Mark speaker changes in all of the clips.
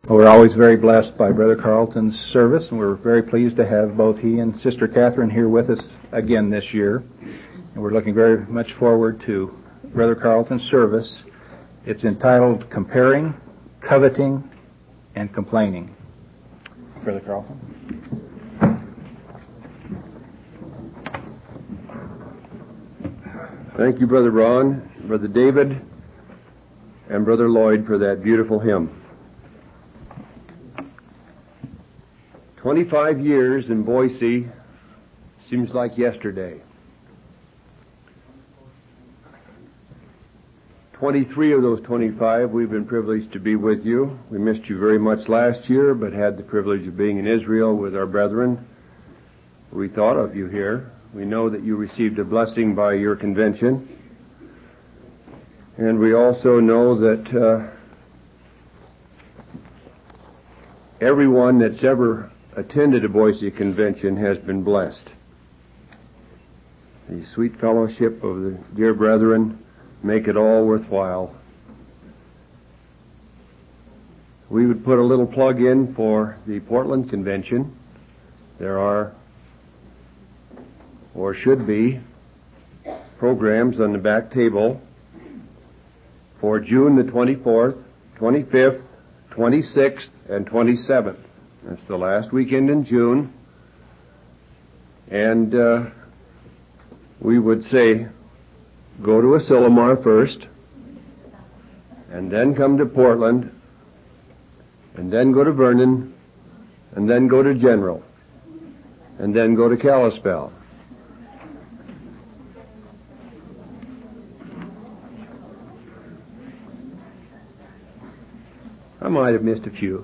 Speaker 1: Well, we're always very blessed by Brother Carlton's service, and we're very pleased to have both he and Sister Catherine here with us again this year. And we're looking very much forward to Brother Carlton's service. It's entitled Comparing, Coveting, and Complaining. Brother Carlton.
Speaker 2: Thank you, Brother Ron, Brother David, and Brother Lloyd for that beautiful hymn. 25 years in Boise seems like yesterday. 23 of those 25 we've been privileged to be with you. We missed you very much last year, but had the privilege of being in Israel with our brethren. We thought of you here. We know that you received a blessing by your convention. And we also know that everyone that's ever attended a Boise convention has been blessed. The sweet fellowship of the dear brethren make it all worthwhile. We would put a little plug in for the Portland convention. There are, or should be, programs on the back table for June the 24th, 25th, 26th, and 27th. That's the last weekend in June. And we would say, go to Asilomar first, and then come to Portland, and then go to Vernon, and then go to General, and then go to Kalispell. I might have missed a few.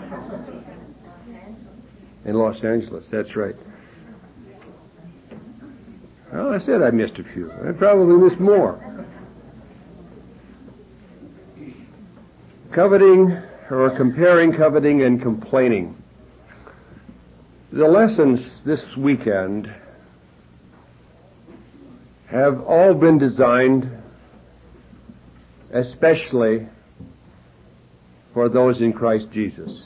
Speaker 2: In Los Angeles, that's right. Well, I said I missed a few. I probably missed more. Coveting, or comparing, coveting, and complaining. The lessons this weekend have all been designed especially for those in Christ Jesus.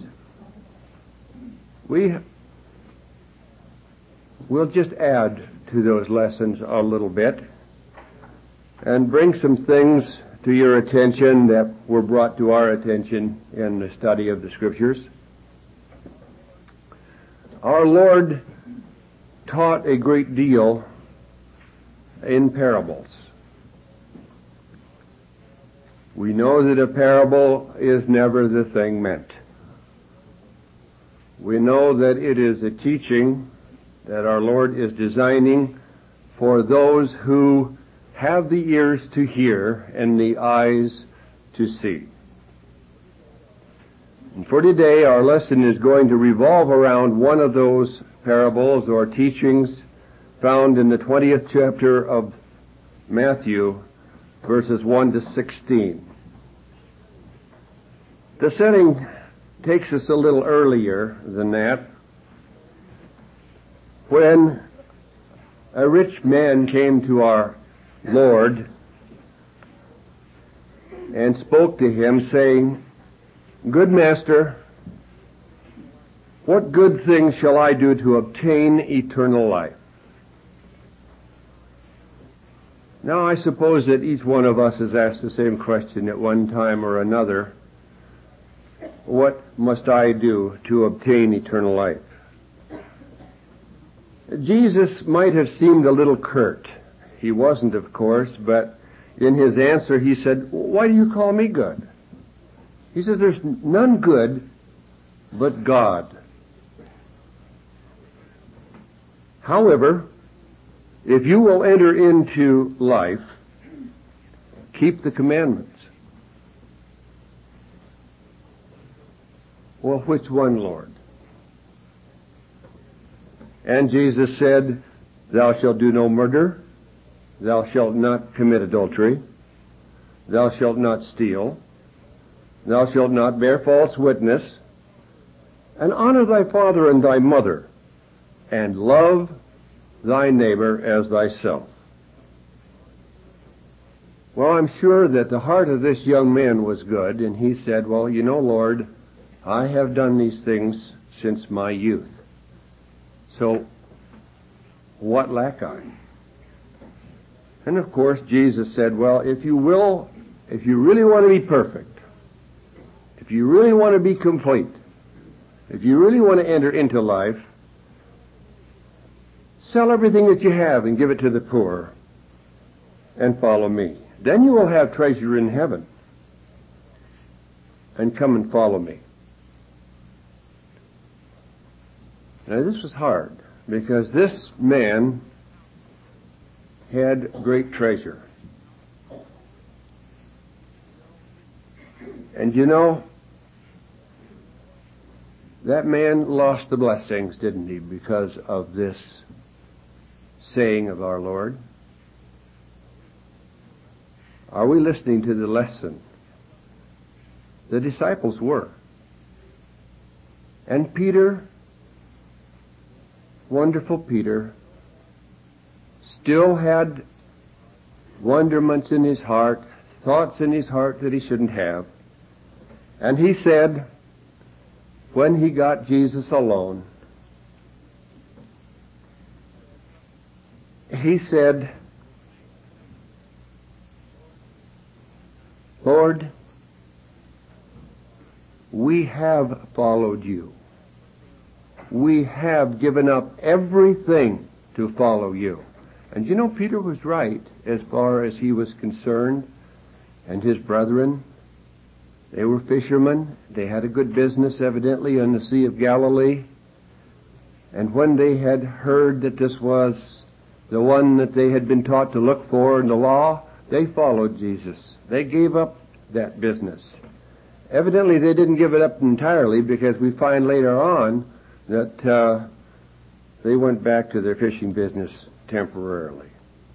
Speaker 2: We'll just add to those lessons a little bit and bring some things to your attention that were brought to our attention in the study of the Scriptures. Our Lord taught a great deal in parables. We know that a parable is never the thing meant. We know that it is a teaching that our Lord is designing for those who have the ears to hear and the eyes to see. And for today, our lesson is going to revolve around one of those parables or teachings found in the 20th chapter of Matthew, verses 1 to 16. The setting takes us a little earlier than that, when a rich man came to our Lord and spoke to him, saying, "Good master, what good thing shall I do to obtain eternal life?" Now, I suppose that each one of us has asked the same question at one time or another. What must I do to obtain eternal life? Jesus might have seemed a little curt. He wasn't, of course, but in his answer he said, "Why do you call me good?" He says, "There's none good but God. However, if you will enter into life, keep the commandments." Well, which one, Lord? And Jesus said, "Thou shalt do no murder, thou shalt not commit adultery, thou shalt not steal, thou shalt not bear false witness, and honor thy father and thy mother, and love thy neighbor as thyself." Well, I'm sure that the heart of this young man was good, and he said, "Well, you know, Lord, I have done these things since my youth. So, what lack I? And of course, Jesus said, well, if you really want to be perfect, if you really want to be complete, if you really want to enter into life, sell everything that you have and give it to the poor and follow me. Then you will have treasure in heaven. And come and follow me. Now this was hard because this man had great treasure. And you know, that man lost the blessings, didn't he, because of this saying of our Lord? Are we listening to the lesson? The disciples were. And Peter, wonderful Peter, still had wonderments in his heart, thoughts in his heart that he shouldn't have. And he said, when he got Jesus alone, he said, Lord, we have followed you. We have given up everything to follow you. And you know, Peter was right as far as he was concerned, and his brethren. They were fishermen. They had a good business, evidently, on the Sea of Galilee. And when they had heard that this was the one that they had been taught to look for in the law, they followed Jesus. They gave up that business. Evidently, they didn't give it up entirely, because we find later on that they went back to their fishing business temporarily.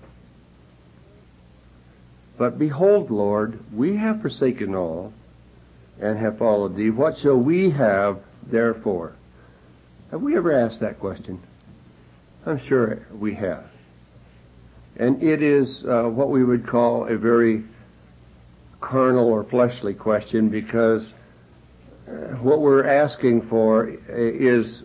Speaker 2: But behold, Lord, we have forsaken all and have followed thee. What shall we have therefore? Have we ever asked that question? I'm sure we have. And it is what we would call a very carnal or fleshly question, because what we're asking for is,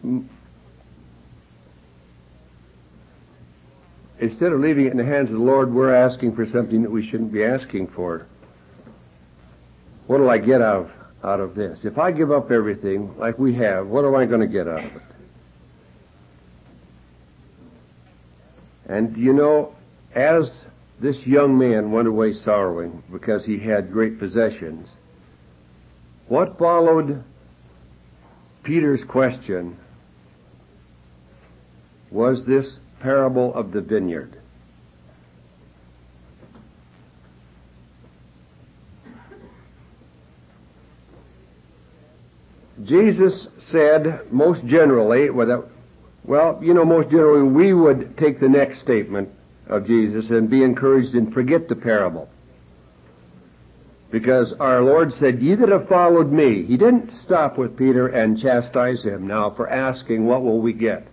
Speaker 2: instead of leaving it in the hands of the Lord, we're asking for something that we shouldn't be asking for. What will I get out of this? If I give up everything like we have, what am I going to get out of it? And you know, as this young man went away sorrowing because he had great possessions, what followed Peter's question was this parable of the vineyard. Jesus said most generally, most generally we would take the next statement of Jesus and be encouraged and forget the parable. Because our Lord said, ye that have followed me. He didn't stop with Peter and chastise him now for asking, what will we get?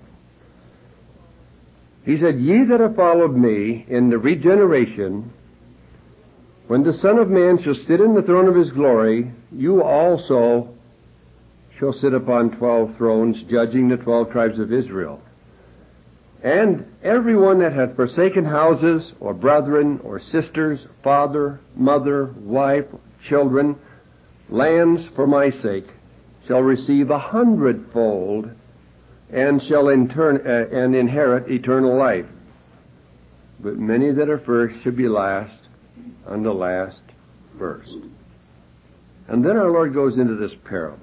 Speaker 2: He said, ye that have followed me in the regeneration, when the Son of Man shall sit in the throne of his glory, you also shall sit upon 12 thrones, judging the 12 tribes of Israel. And everyone that hath forsaken houses, or brethren, or sisters, father, mother, wife, children, lands for my sake, shall receive 100-fold, and shall inherit eternal life. But many that are first shall be last, and the last first. And then our Lord goes into this parable.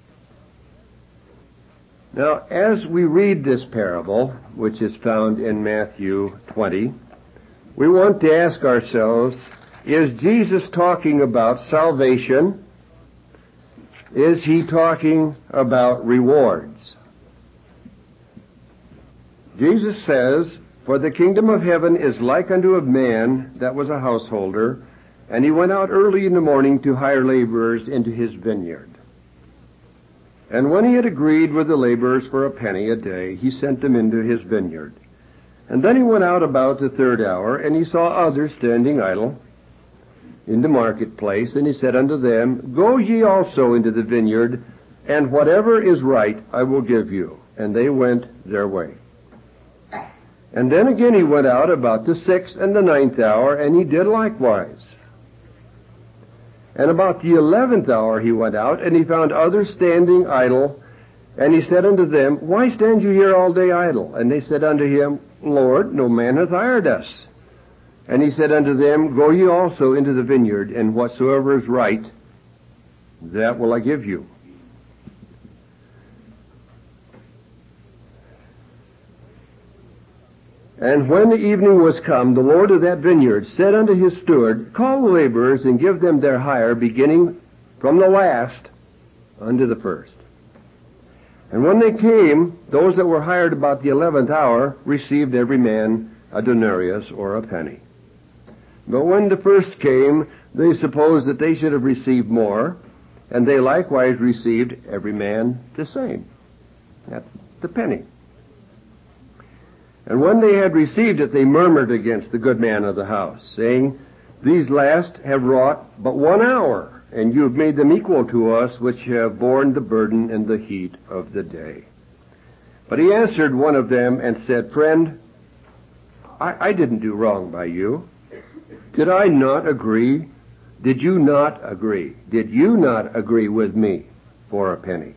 Speaker 2: Now, as we read this parable, which is found in Matthew 20, we want to ask ourselves, is Jesus talking about salvation? Is he talking about rewards? Jesus says, for the kingdom of heaven is like unto a man that was a householder, and he went out early in the morning to hire laborers into his vineyard. And when he had agreed with the laborers for a penny a day, he sent them into his vineyard. And then he went out about the 3rd hour, and he saw others standing idle in the marketplace, and he said unto them, go ye also into the vineyard, and whatever is right I will give you. And they went their way. And then again he went out about the 6th and the 9th hour, and he did likewise. And about the 11th hour he went out, and he found others standing idle. And he said unto them, Why stand you here all day idle? And they said unto him, Lord, no man hath hired us. And he said unto them, Go ye also into the vineyard, and whatsoever is right, that will I give you. And when the evening was come, the Lord of that vineyard said unto his steward, Call the laborers, and give them their hire, beginning from the last unto the first. And when they came, those that were hired about the 11th hour received every man a denarius, or a penny. But when the first came, they supposed that they should have received more, and they likewise received every man the same, at the penny. And when they had received it, they murmured against the good man of the house, saying, These last have wrought but 1 hour, and you have made them equal to us, which have borne the burden and the heat of the day. But he answered one of them and said, Friend, I didn't do wrong by you. Did I not agree? Did you not agree? Did you not agree with me for a penny?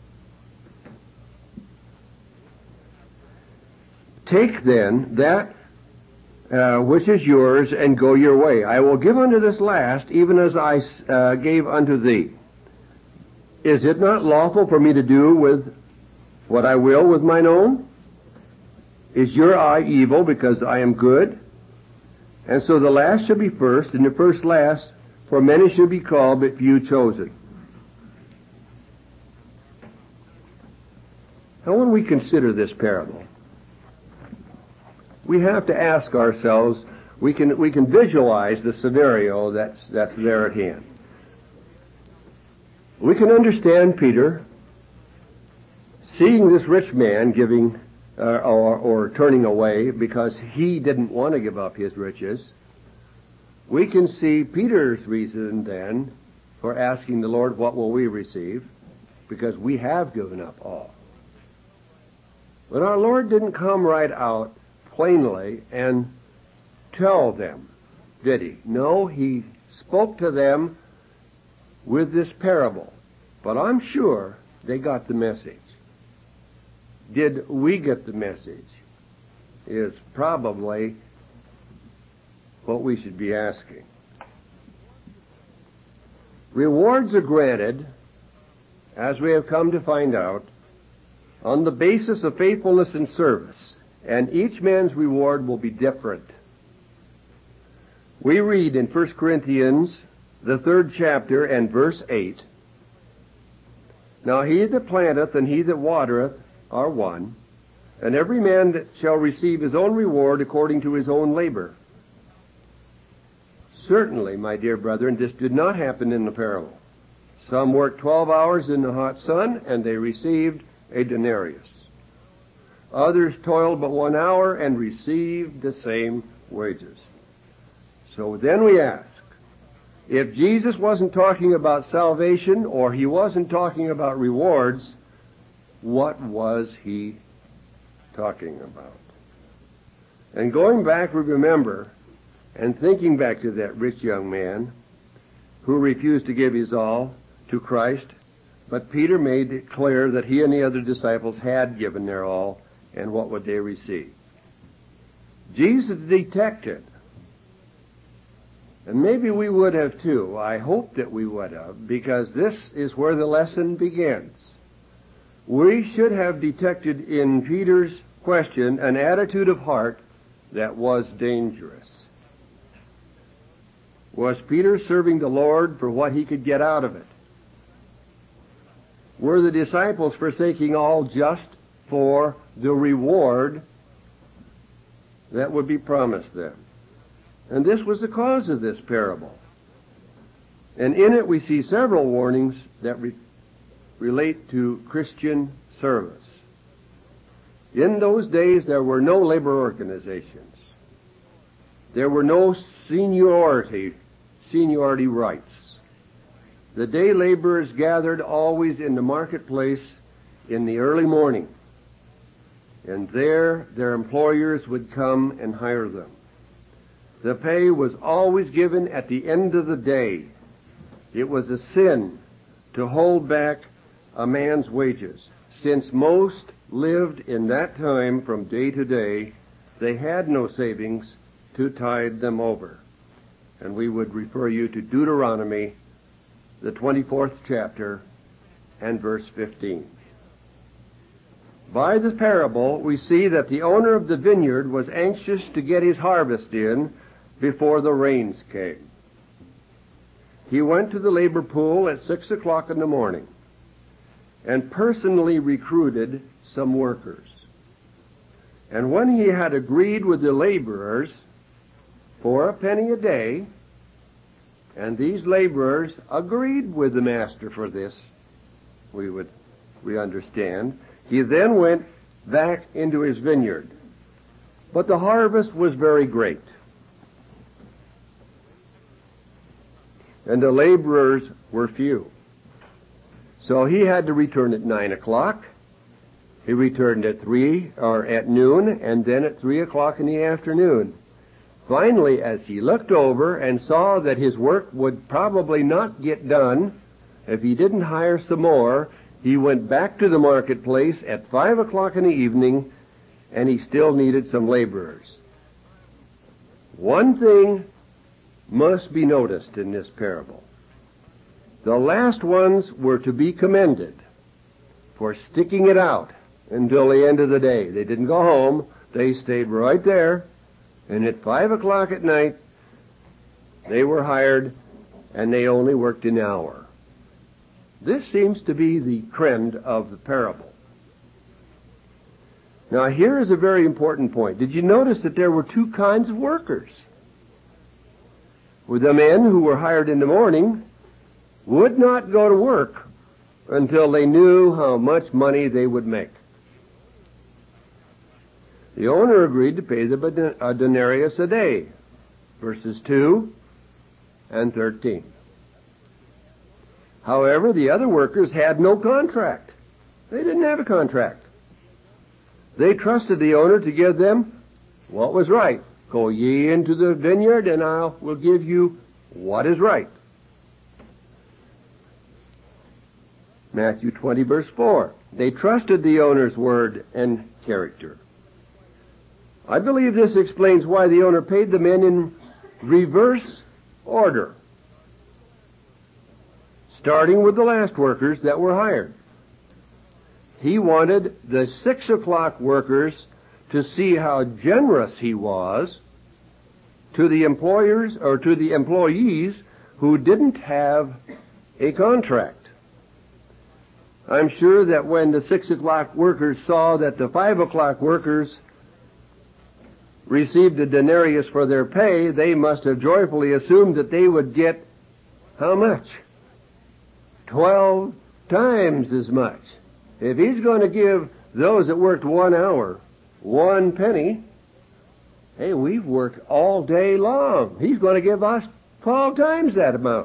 Speaker 2: Take then that which is yours, and go your way. I will give unto this last, even as I gave unto thee. Is it not lawful for me to do with what I will with mine own? Is your eye evil because I am good? And so the last shall be first, and the first last, for many shall be called, but few chosen. Now when we consider this parable, we have to ask ourselves, we can visualize the scenario that's there at hand. We can understand Peter seeing this rich man giving or turning away because he didn't want to give up his riches. We can see Peter's reason then for asking the Lord, what will we receive? Because we have given up all. But our Lord didn't come right out plainly and tell them, did he? No, he spoke to them with this parable. But I'm sure they got the message. Did we get the message? Is probably what we should be asking. Rewards are granted, as we have come to find out, on the basis of faithfulness and service. And each man's reward will be different. We read in 1 Corinthians, the 3rd chapter and verse 8, Now he that planteth and he that watereth are one, and every man that shall receive his own reward according to his own labor. Certainly, my dear brethren, this did not happen in the parable. Some worked 12 hours in the hot sun, and they received a denarius. Others toiled but 1 hour and received the same wages. So then we ask, if Jesus wasn't talking about salvation or he wasn't talking about rewards, what was he talking about? And going back, we remember, and thinking back to that rich young man who refused to give his all to Christ, but Peter made it clear that he and the other disciples had given their all. And what would they receive? Jesus detected, and maybe we would have too, I hope that we would have, because this is where the lesson begins. We should have detected in Peter's question an attitude of heart that was dangerous. Was Peter serving the Lord for what he could get out of it? Were the disciples forsaking all just for the reward that would be promised them? And this was the cause of this parable. And in it we see several warnings that relate to Christian service. In those days there were no labor organizations. There were no seniority rights. The day laborers gathered always in the marketplace in the early morning, and there their employers would come and hire them. The pay was always given at the end of the day. It was a sin to hold back a man's wages. Since most lived in that time from day to day, they had no savings to tide them over. And we would refer you to Deuteronomy, the 24th chapter, and verse 15. By the parable, we see that the owner of the vineyard was anxious to get his harvest in before the rains came. He went to the labor pool at 6 o'clock in the morning and personally recruited some workers. And when he had agreed with the laborers for a penny a day, and these laborers agreed with the master for this, we understand, he then went back into his vineyard. But the harvest was very great, and the laborers were few. So he had to return at 9 o'clock. He returned at noon, and then at 3 o'clock in the afternoon. Finally, as he looked over and saw that his work would probably not get done if he didn't hire some more, he went back to the marketplace at 5 o'clock in the evening, and he still needed some laborers. One thing must be noticed in this parable. The last ones were to be commended for sticking it out until the end of the day. They didn't go home. They stayed right there. And at 5 o'clock at night, they were hired, and they only worked an hour. This seems to be the trend of the parable. Now, here is a very important point. Did you notice that there were two kinds of workers? With the men who were hired in the morning would not go to work until they knew how much money they would make. The owner agreed to pay them a denarius a day, verses 2 and 13. However, the other workers had no contract. They didn't have a contract. They trusted the owner to give them what was right. Go ye into the vineyard, and I will give you what is right. Matthew 20, verse 4. They trusted the owner's word and character. I believe this explains why the owner paid the men in reverse order, starting with the last workers that were hired. He wanted the 6 o'clock workers to see how generous he was to the employers or to the employees who didn't have a contract. I'm sure that when the 6 o'clock workers saw that the 5 o'clock workers received a denarius for their pay, they must have joyfully assumed that they would get how much? 12 times as much. If he's going to give those that worked 1 hour 1 penny, hey, we've worked all day long. He's going to give us 12 times that amount.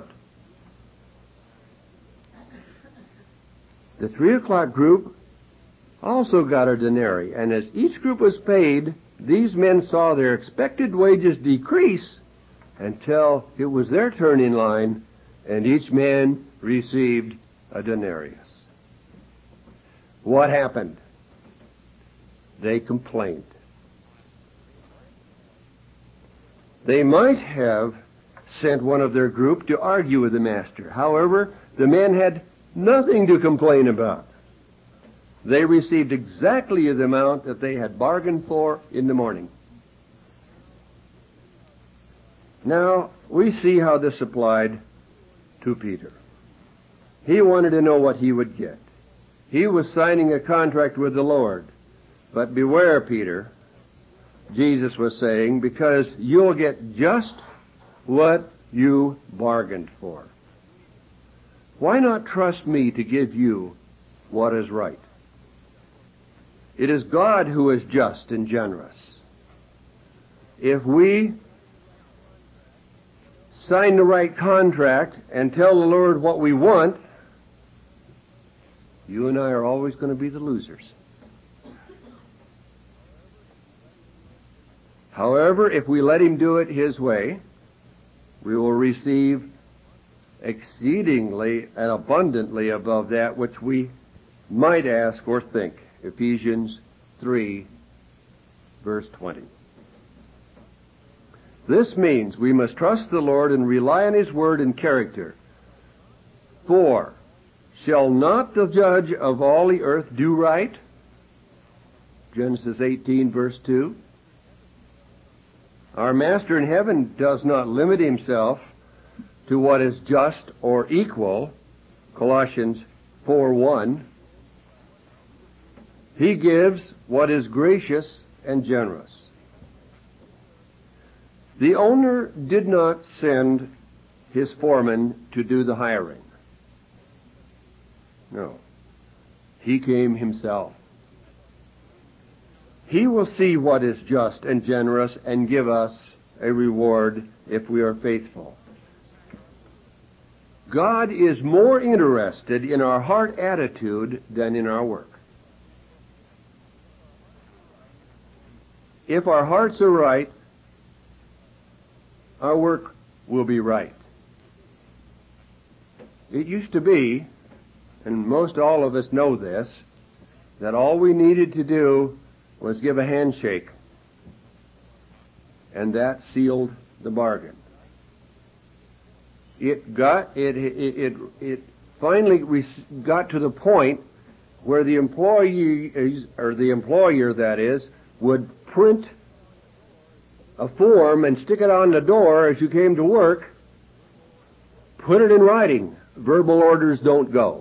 Speaker 2: The 3 o'clock group also got a denarii, and as each group was paid, these men saw their expected wages decrease until it was their turn in line, and each man received a denarius. What happened? They complained. They might have sent one of their group to argue with the master. However, the men had nothing to complain about. They received exactly the amount that they had bargained for in the morning. Now, we see how this applied to Peter. He wanted to know what he would get. He was signing a contract with the Lord. But beware, Peter, Jesus was saying, because you'll get just what you bargained for. Why not trust me to give you what is right? It is God who is just and generous. If we sign the right contract and tell the Lord what we want, you and I are always going to be the losers. However, if we let Him do it His way, we will receive exceedingly and abundantly above that which we might ask or think. Ephesians 3, verse 20. This means we must trust the Lord and rely on His word and character. For, shall not the judge of all the earth do right? Genesis 18, verse 2. Our Master in heaven does not limit Himself to what is just or equal, Colossians 4:1. He gives what is gracious and generous. The owner did not send his foreman to do the hiring. No. He came Himself. He will see what is just and generous and give us a reward if we are faithful. God is more interested in our heart attitude than in our work. If our hearts are right, our work will be right. It used to be, and most all of us know this, that all we needed to do was give a handshake, and that sealed the bargain. It finally got to the point where the employees, or the employer that is, would print a form and stick it on the door as you came to work, put it in writing. Verbal orders don't go.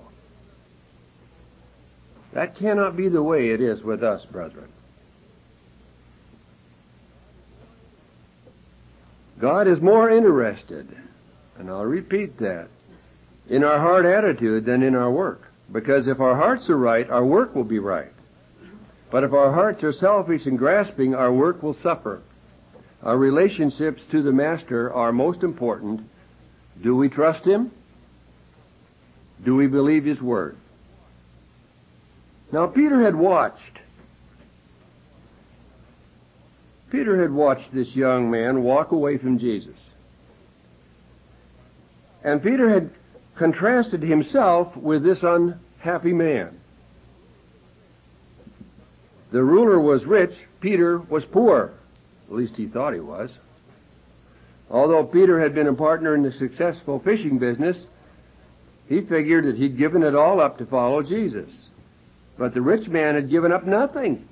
Speaker 2: That cannot be the way it is with us, brethren. God is more interested, and I'll repeat that, in our heart attitude than in our work. Because if our hearts are right, our work will be right. But if our hearts are selfish and grasping, our work will suffer. Our relationships to the Master are most important. Do we trust Him? Do we believe His word? Now, Peter had watched this young man walk away from Jesus. And Peter had contrasted himself with this unhappy man. The ruler was rich, Peter was poor. At least he thought he was. Although Peter had been a partner in the successful fishing business, he figured that he'd given it all up to follow Jesus. But the rich man had given up nothing.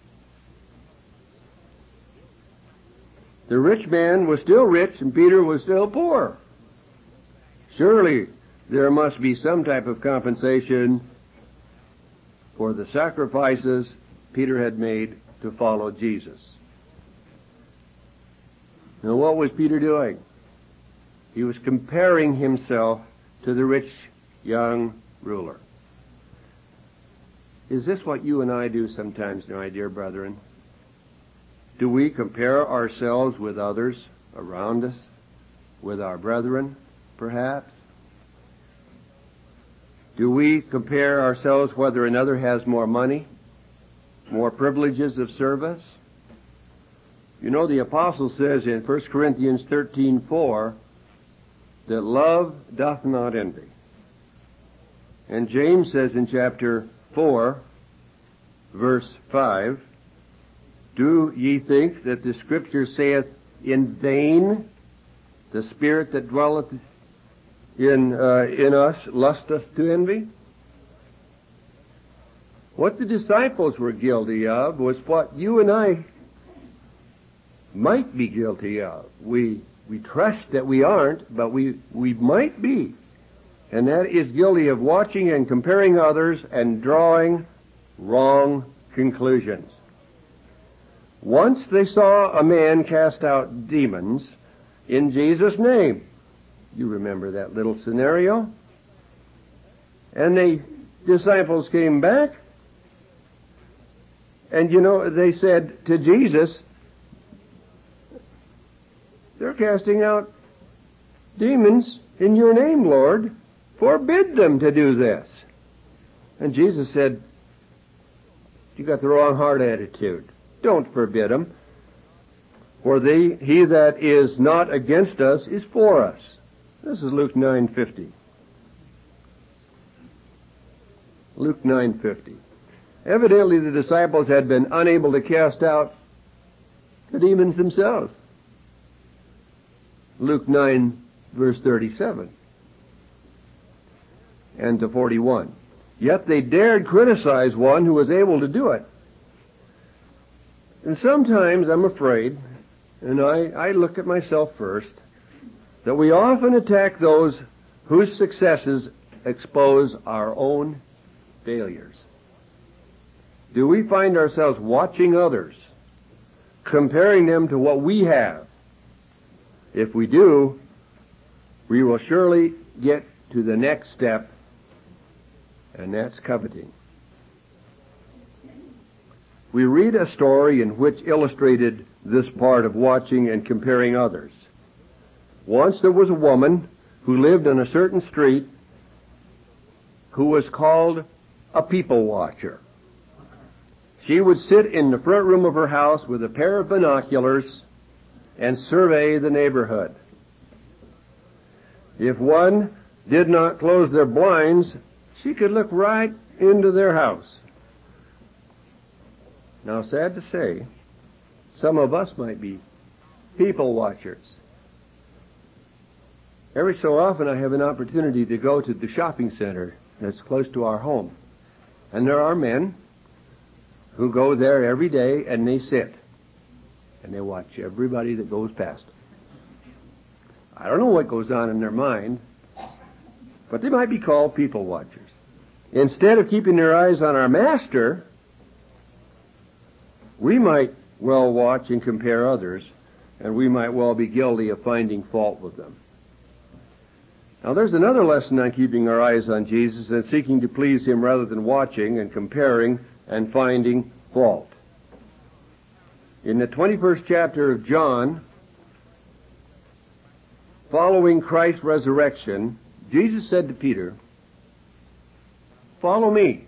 Speaker 2: The rich man was still rich and Peter was still poor. Surely there must be some type of compensation for the sacrifices Peter had made to follow Jesus. Now, what was Peter doing? He was comparing himself to the rich young ruler. Is this what you and I do sometimes, my dear brethren? Do we compare ourselves with others around us, with our brethren, perhaps? Do we compare ourselves whether another has more money, more privileges of service? You know, the apostle says in 1 Corinthians 13:4 that love doth not envy. And James says in chapter 4, verse 5, do ye think that the Scripture saith in vain, the Spirit that dwelleth in us lusteth to envy? What the disciples were guilty of was what you and I might be guilty of. We trust that we aren't, but we might be. And that is guilty of watching and comparing others and drawing wrong conclusions. Once they saw a man cast out demons in Jesus' name. You remember that little scenario? And the disciples came back, and they said to Jesus, they're casting out demons in your name, Lord. Forbid them to do this. And Jesus said, you got the wrong heart attitude. Don't forbid them. For he that is not against us is for us. This is Luke 9:50. Luke 9:50. Evidently the disciples had been unable to cast out the demons themselves. Luke 9, verse 37 and to 41. Yet they dared criticize one who was able to do it. And sometimes I'm afraid, and I look at myself first, that we often attack those whose successes expose our own failures. Do we find ourselves watching others, comparing them to what we have? If we do, we will surely get to the next step, and that's coveting. We read a story in which illustrated this part of watching and comparing others. Once there was a woman who lived on a certain street who was called a people watcher. She would sit in the front room of her house with a pair of binoculars and survey the neighborhood. If one did not close their blinds, she could look right into their house. Now, sad to say, some of us might be people watchers. Every so often I have an opportunity to go to the shopping center that's close to our home. And there are men who go there every day and they sit and they watch everybody that goes past. I don't know what goes on in their mind, but they might be called people watchers. Instead of keeping their eyes on our master, we might well watch and compare others, and we might well be guilty of finding fault with them. Now there's another lesson on keeping our eyes on Jesus and seeking to please Him rather than watching and comparing and finding fault. In the 21st chapter of John, following Christ's resurrection, Jesus said to Peter, "Follow me."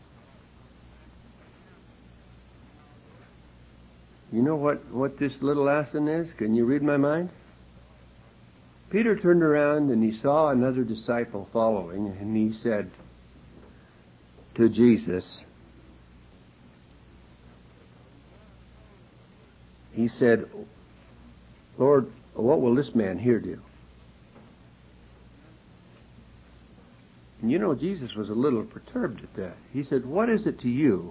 Speaker 2: You know what this little lesson is? Can you read my mind? Peter turned around and he saw another disciple following, and he said to Jesus, he said, "Lord, what will this man here do?" And you know, Jesus was a little perturbed at that. He said, "What is it to you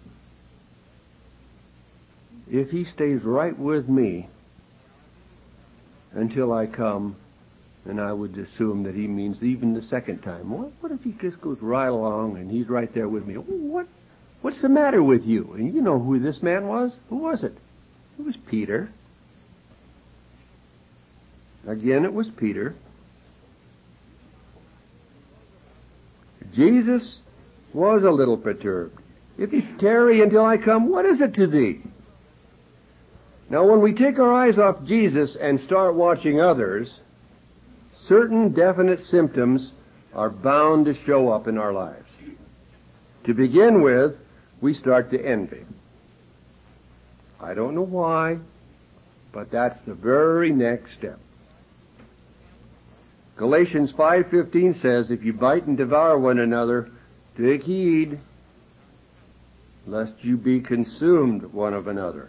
Speaker 2: if he stays right with me until I come?" And I would assume that he means even the second time. What if he just goes right along and he's right there with me? What's the matter with you? And you know who this man was? Who was it? It was Peter. Again, it was Peter. Jesus was a little perturbed. "If you tarry until I come, what is it to thee?" Now, when we take our eyes off Jesus and start watching others, certain definite symptoms are bound to show up in our lives. To begin with, we start to envy. I don't know why, but that's the very next step. Galatians 5:15 says, "If you bite and devour one another, take heed, lest you be consumed one of another."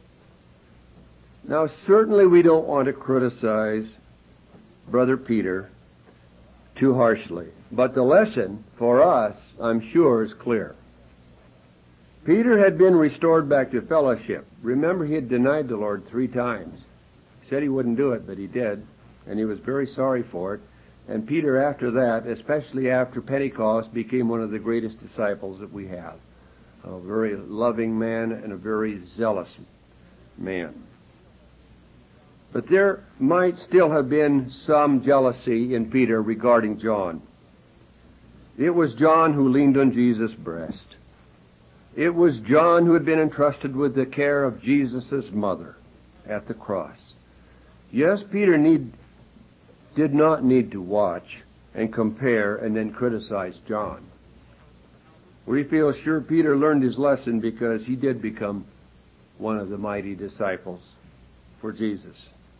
Speaker 2: Now, certainly we don't want to criticize Brother Peter too harshly, but the lesson for us, I'm sure, is clear. Peter had been restored back to fellowship. Remember, he had denied the Lord 3 times. He said he wouldn't do it, but he did, and he was very sorry for it. And Peter, after that, especially after Pentecost, became one of the greatest disciples that we have. A very loving man and a very zealous man. But there might still have been some jealousy in Peter regarding John. It was John who leaned on Jesus' breast. It was John who had been entrusted with the care of Jesus' mother at the cross. Yes, Peter did not need to watch and compare and then criticize John. We feel sure Peter learned his lesson because he did become one of the mighty disciples for Jesus.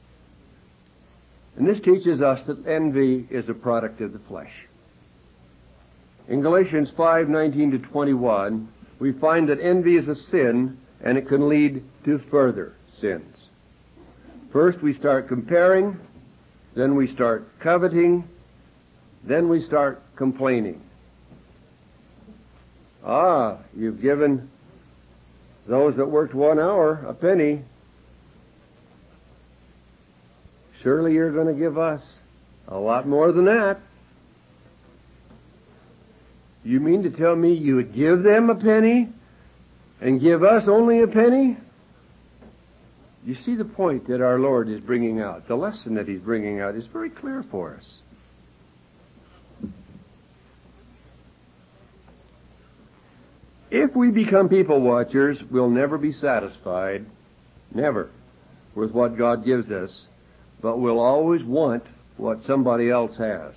Speaker 2: And this teaches us that envy is a product of the flesh. In Galatians 5:19 to 21, we find that envy is a sin and it can lead to further sins. First we start comparing, then we start coveting, then we start complaining. You've given those that worked 1 hour a penny. Surely you're going to give us a lot more than that. You mean to tell me you would give them a penny and give us only a penny? You see the point that our Lord is bringing out. The lesson that He's bringing out is very clear for us. If we become people watchers, we'll never be satisfied, never, with what God gives us, but we'll always want what somebody else has.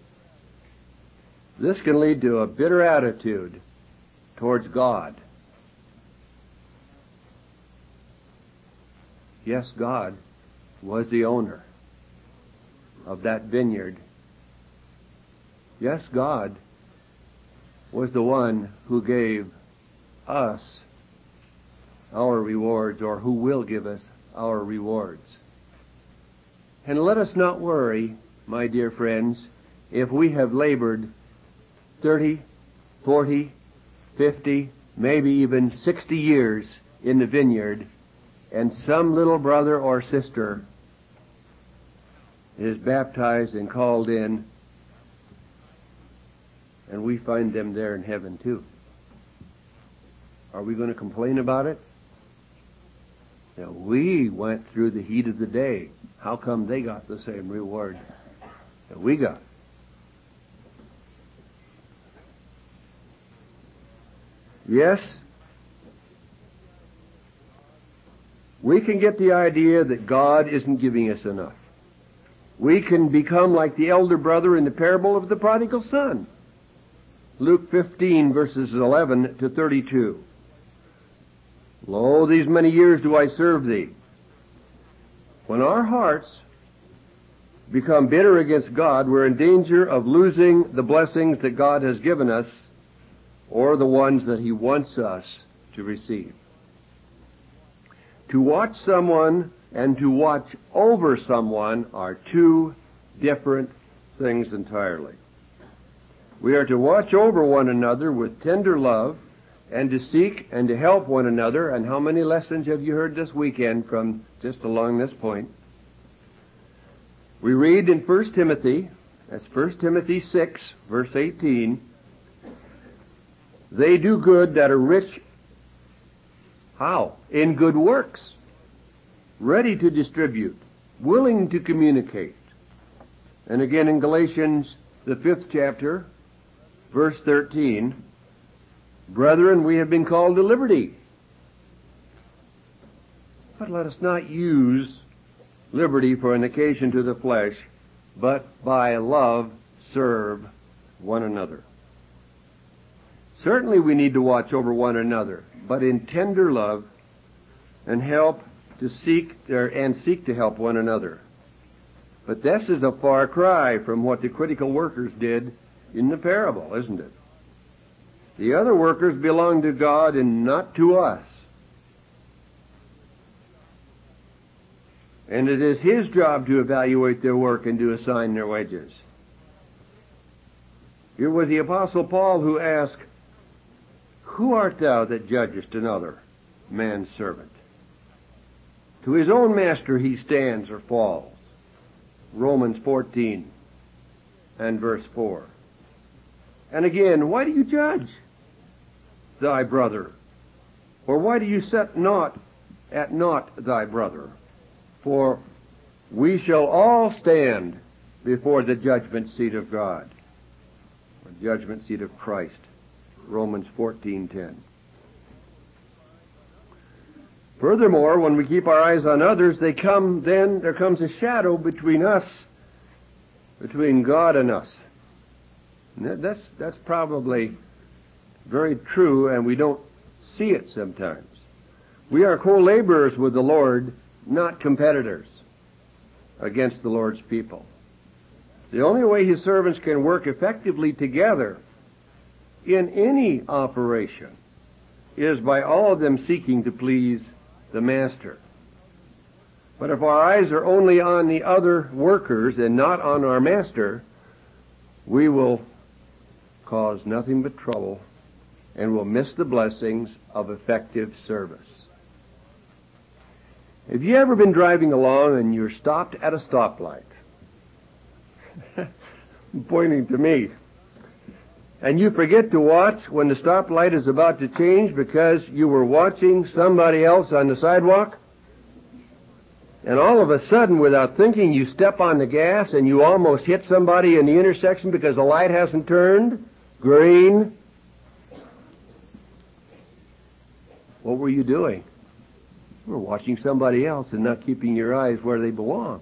Speaker 2: This can lead to a bitter attitude towards God. Yes, God was the owner of that vineyard. Yes, God was the one who gave us our rewards, or who will give us our rewards. And let us not worry, my dear friends, if we have labored 30, 40, 50, maybe even 60 years in the vineyard, and some little brother or sister is baptized and called in, and we find them there in heaven too. Are we going to complain about it? Now, we went through the heat of the day. How come they got the same reward that we got? Yes, we can get the idea that God isn't giving us enough. We can become like the elder brother in the parable of the prodigal son. Luke 15, verses 11 to 32. Lo, these many years do I serve thee. When our hearts become bitter against God, we're in danger of losing the blessings that God has given us, or the ones that He wants us to receive. To watch someone and to watch over someone are two different things entirely. We are to watch over one another with tender love and to seek and to help one another. And how many lessons have you heard this weekend from just along this point? We read in 1 Timothy, that's 1 Timothy 6, verse 18, they do good that are rich. How? In good works, ready to distribute, willing to communicate. And again in Galatians, the 5th chapter, verse 13, brethren, we have been called to liberty. But let us not use liberty for an occasion to the flesh, but by love serve one another. Certainly we need to watch over one another, but in tender love and seek to help one another. But this is a far cry from what the critical workers did in the parable, isn't it? The other workers belong to God and not to us. And it is His job to evaluate their work and to assign their wages. It was the Apostle Paul who asked, who art thou that judgest another man's servant? To his own master he stands or falls. Romans 14 and verse 4. And again, why do you judge thy brother? Or why do you set at naught thy brother? For we shall all stand before the judgment seat of God, or judgment seat of Christ. Romans 14:10. Furthermore, when we keep our eyes on others, there comes a shadow between us between God and us. And that's probably very true, and we don't see it sometimes. We are co-laborers with the Lord, not competitors against the Lord's people. The only way His servants can work effectively together in any operation is by all of them seeking to please the Master. But if our eyes are only on the other workers and not on our Master, we will cause nothing but trouble and will miss the blessings of effective service. Have you ever been driving along and you're stopped at a stoplight? Pointing to me. And you forget to watch when the stoplight is about to change because you were watching somebody else on the sidewalk? And all of a sudden, without thinking, you step on the gas and you almost hit somebody in the intersection because the light hasn't turned green. What were you doing? You were watching somebody else and not keeping your eyes where they belong.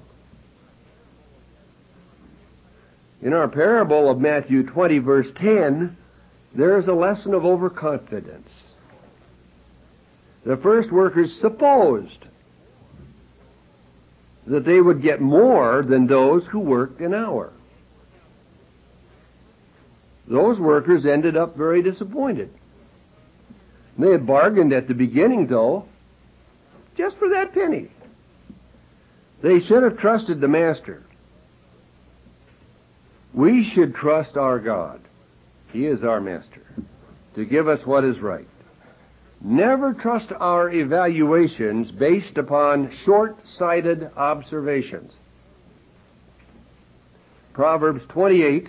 Speaker 2: In our parable of Matthew 20, verse 10, there is a lesson of overconfidence. The first workers supposed that they would get more than those who worked an hour. Those workers ended up very disappointed. They had bargained at the beginning, though, just for that penny. They should have trusted the Master. We should trust our God. He is our Master, to give us what is right. Never trust our evaluations based upon short-sighted observations. Proverbs 28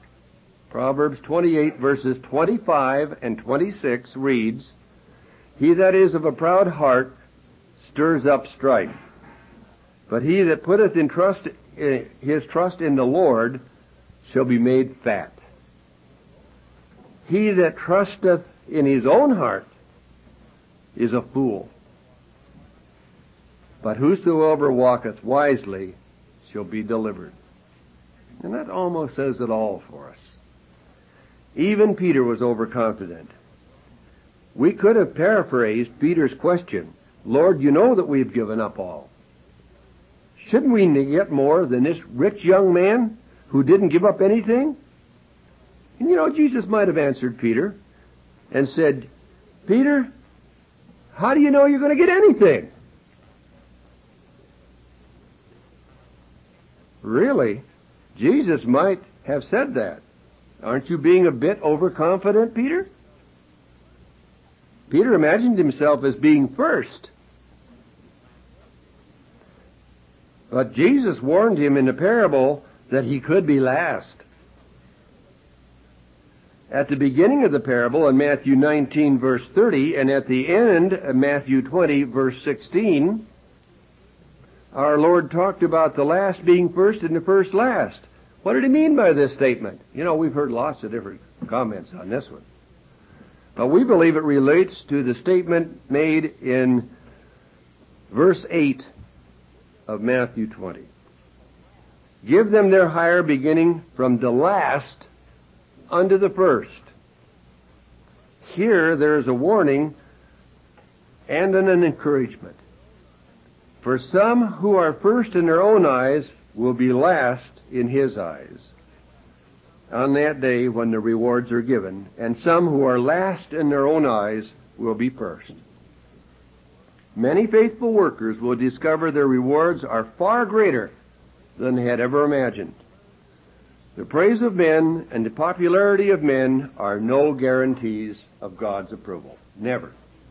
Speaker 2: verses 25 and 26 reads, "He that is of a proud heart stirs up strife, but he that putteth his trust in the Lord shall be made fat. He that trusteth in his own heart is a fool, but whosoever walketh wisely shall be delivered." And that almost says it all for us. Even Peter was overconfident. We could have paraphrased Peter's question, "Lord, you know that we've given up all. Shouldn't we get more than this rich young man who didn't give up anything?" And Jesus might have answered Peter and said, "Peter, how do you know you're going to get anything?" Really, Jesus might have said that. "Aren't you being a bit overconfident, Peter?" Peter imagined himself as being first. But Jesus warned him in the parable that he could be last. At the beginning of the parable in Matthew 19, verse 30, and at the end of Matthew 20, verse 16, our Lord talked about the last being first and the first last. What did he mean by this statement? We've heard lots of different comments on this one. But we believe it relates to the statement made in verse 8 of Matthew 20. "Give them their hire beginning from the last unto the first." Here there is a warning and an encouragement. For some who are first in their own eyes will be last in His eyes on that day when the rewards are given, and some who are last in their own eyes will be first. Many faithful workers will discover their rewards are far greater than they had ever imagined. The praise of men and the popularity of men are no guarantees of God's approval. Never.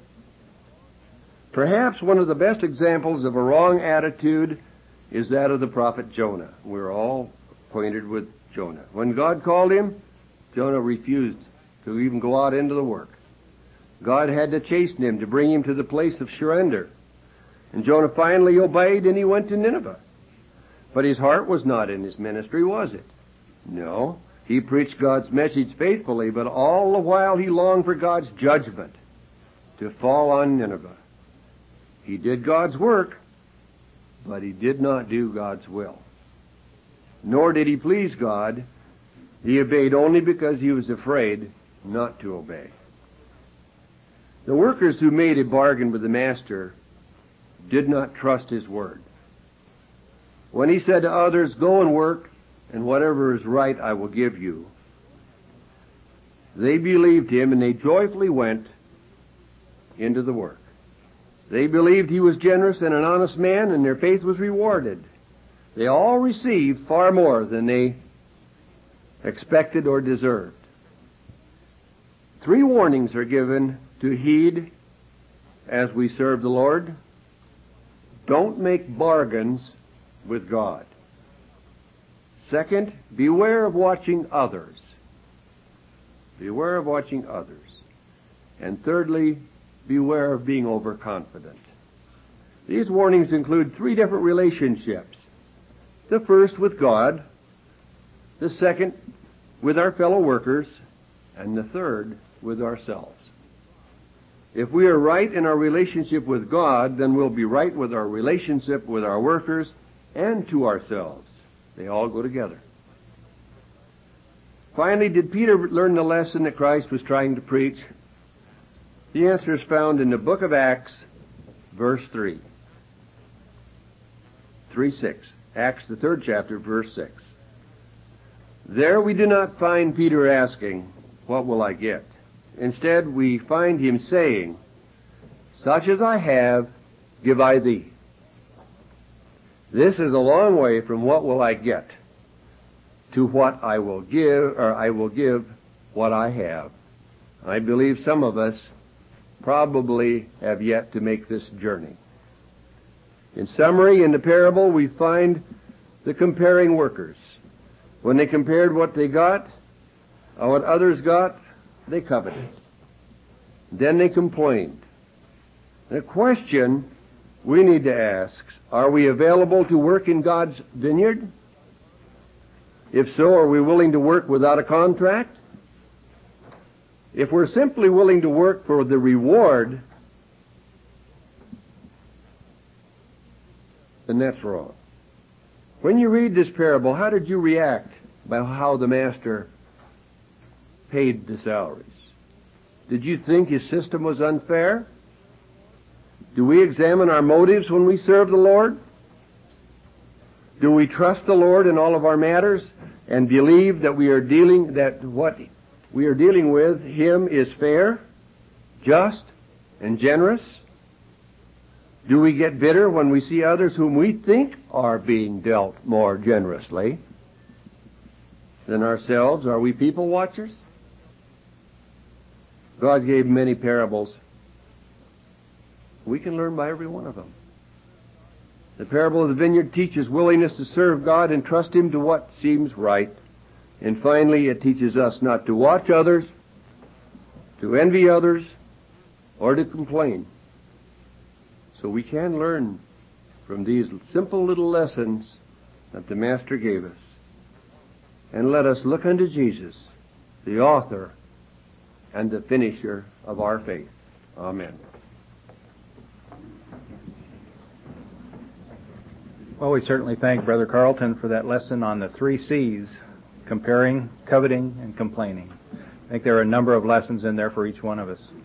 Speaker 2: Perhaps one of the best examples of a wrong attitude is that of the prophet Jonah. We're all acquainted with Jonah. When God called him, Jonah refused to even go out into the work. God had to chasten him to bring him to the place of surrender. And Jonah finally obeyed, and he went to Nineveh. But his heart was not in his ministry, was it? No. He preached God's message faithfully, but all the while he longed for God's judgment to fall on Nineveh. He did God's work, but he did not do God's will. nor did he please God. He obeyed only because he was afraid not to obey. The workers who made a bargain with the master did not trust his word. When he said to others, "Go and work, and whatever is right I will give you," they believed him, and they joyfully went into the work. They believed he was generous and an honest man, and their faith was rewarded. They all received far more than they expected or deserved. 3 warnings are given to heed as we serve the Lord. Don't make bargains with God. Second, beware of watching others. Beware of watching others. And thirdly, beware of being overconfident. These warnings include 3 different relationships. The first with God, the second with our fellow workers, and the third with ourselves. If we are right in our relationship with God, then we'll be right with our relationship with our workers and to ourselves. They all go together. Finally, did Peter learn the lesson that Christ was trying to preach? The answer is found in the book of Acts, verse 3. 3:6. Acts, the 3rd chapter, verse 6. There we do not find Peter asking, "What will I get?" Instead, we find him saying, "Such as I have, give I thee." This is a long way from "what will I get" to "what I will give," or "I will give what I have." I believe some of us probably have yet to make this journey. In summary, in the parable, we find the comparing workers. When they compared what they got, or what others got, they coveted. Then they complained. The question we need to ask, are we available to work in God's vineyard? If so, are we willing to work without a contract? If we're simply willing to work for the reward, then that's wrong. When you read this parable, how did you react by how the master paid the salaries? Did you think his system was unfair? Do we examine our motives when we serve the Lord? Do we trust the Lord in all of our matters and believe that what we are dealing with him is fair, just, and generous? Do we get bitter when we see others whom we think are being dealt more generously than ourselves? Are we people watchers? God gave many parables. We can learn by every one of them. The parable of the vineyard teaches willingness to serve God and trust him to what seems right. And finally, it teaches us not to watch others, to envy others, or to complain. So we can learn from these simple little lessons that the Master gave us. And let us look unto Jesus, the author and the finisher of our faith. Amen.
Speaker 1: Well, we certainly thank Brother Carlton for that lesson on the 3 C's, comparing, coveting, and complaining. I think there are a number of lessons in there for each one of us.